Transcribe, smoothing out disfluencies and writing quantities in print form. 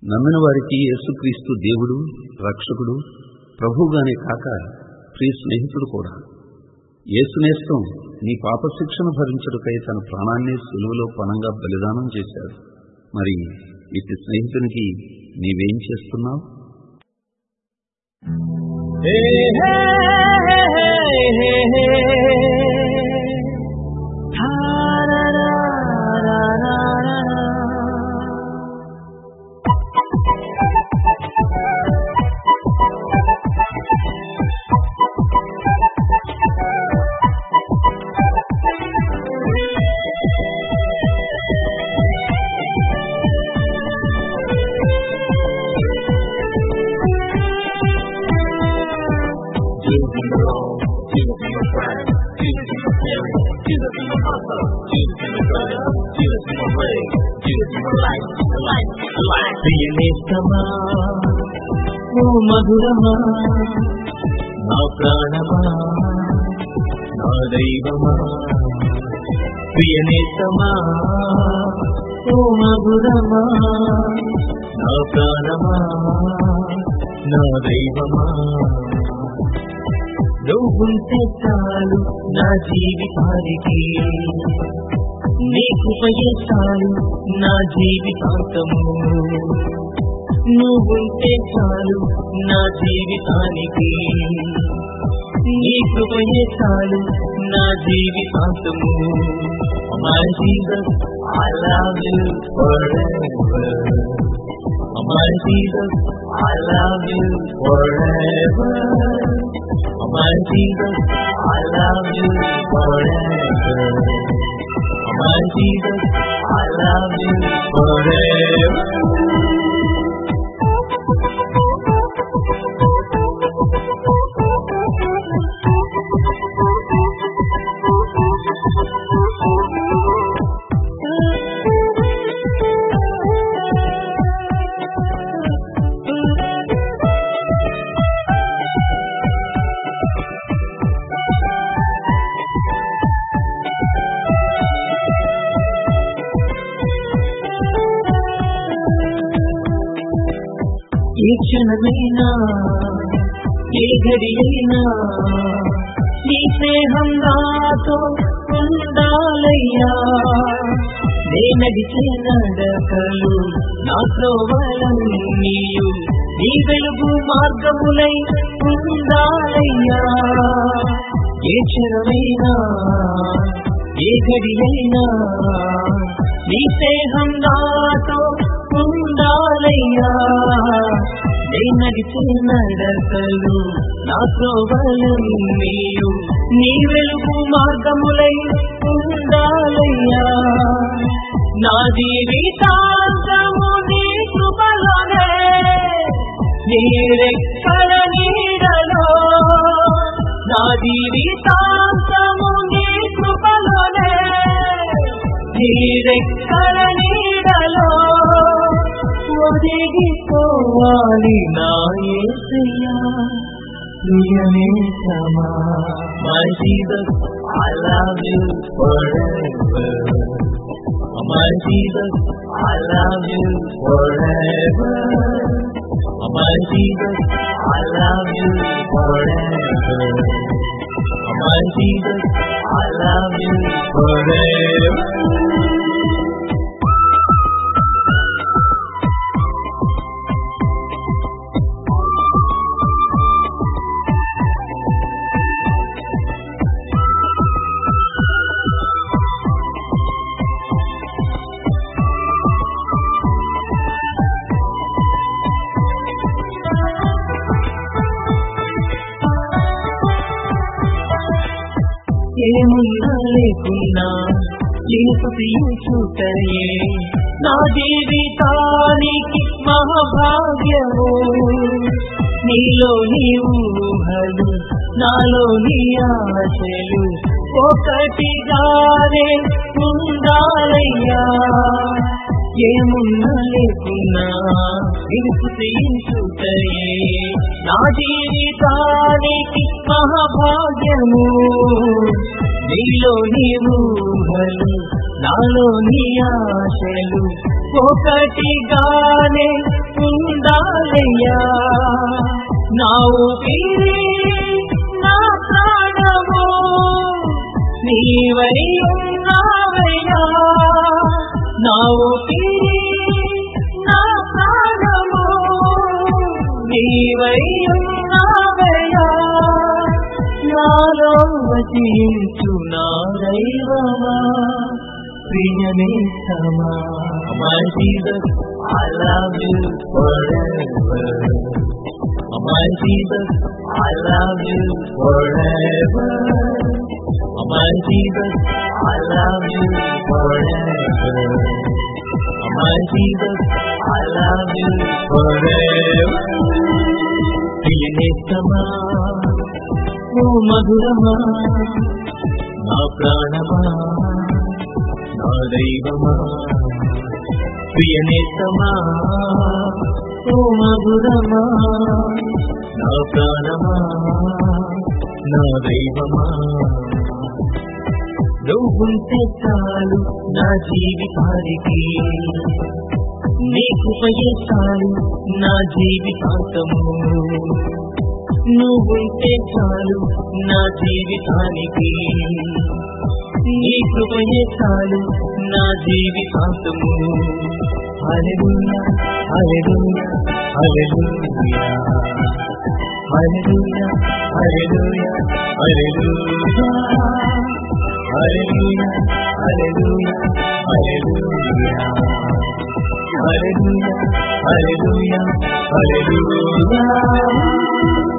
నమ్మిన వారికి యేసుక్రీస్తు దేవుడు, రక్షకుడు, ప్రభువుగానే కాక ప్రియ స్నేహితుడు కూడా. యేసునేస్తం నీ పాపశిక్షను భరించుటకై తన ప్రాణాన్ని సిలువలో పణంగా బలిదానం చేశాడు. మరి ఇటు స్నేహితునికి నీవేం చేస్తున్నావు? ప్రియనేస్తమా ఓ మధురమా నా ప్రాణమా నా దైవమా, ప్రియనేస్తమా ఓ మధురమా నా ప్రాణమా నా దైవమా, నువ్వుంటే చాలు నా జీవితానికి, నీ కృపయే చాలు నా జీవితాంతము, నువ్వుంటే చాలు నా జీవితానికి, నీ కృపయే చాలు నా జీవితాంతము. My Jesus, I love you forever. My Jesus, I love you forever. My Jesus, I love you forever. My Jesus, I love you forever. ఏ క్షణమైనా ఏ ఘడియైనా నీ స్నేహం నాతో ఉండాలయ్యా, నే నడిచే నడకలు నా త్రోవలన్నీయు నీ వెలుగు మార్గములై ఉండాలయ్యా. ఏ క్షణమైనా ఏ ఘడియైనా నీ స్నేహం నాతో ఉండాలయ్యా, నే నడిచే నడకలు నా త్రోవలన్నీయు నీ వెలుగు మార్గములై ఉండాలయ్యా. నా జీవితాంతము నీ కృపలోనే, నీ రెక్కల నీడలో, నా జీవితాంతము నీ కృపలోనే, నీ రెక్కల నీడలో ఒదిగిపోవాలి నా యేసయ్యా, ప్రియనేస్తమా. My Jesus, I love you forever. My Jesus, I love you forever. My Jesus, I love you forever. My Jesus, I love you forever. ఏమున్నా లేకున్నా నేను స్తుతించుటయే నా జీవితానికి మహాభాగ్యము. నీలో నీ ఊహలు నాలో నీ ఆశలు ఒకటిగానే ఉండాలయ్యా. ఏమున్నా లేకున్నా నేను స్తుతించుటయే నా జీవితానికి మహాభాగ్యము. నీలో నీ ఊహలు నాలో నీ ఆశలు ఒకటిగానే యేసయ్యా నా ఊపిరి నా ప్రాణము నీవై ఉన్నావయ్యా నా ఊపిరి నా ప్రాణము నీవై ఉన్నావయ్యా నాలో వసించు నా దైవమా ప్రియనేస్తమా My Jesus, I love you forever. My Jesus, I love you forever. My Jesus, I love you forever. My Jesus, I love you forever. ప్రియనేస్తమా ఓ మధురమా నా ప్రాణమా నా దైవమా ప్రియనేస్తమా ఓ మధురమా నా ప్రాణమా నా దైవమా నువ్వుంటే చాలు నా జీవితానికి నీ కృపయే చాలు నా జీవితాంతము నువ్వుంటే చాలు నా జీవితానికి నీ కృపయే చాలు నా జీవితాంతము హల్లెలూయా హల్లెలూయా హల్లెలూయా హల్లెలూయా హల్లెలూయా హల్లెలూయా హల్లెలూయా హల్లెలూయా హల్లెలూయా హల్లెలూయా హల్లెలూయా హల్లెలూయా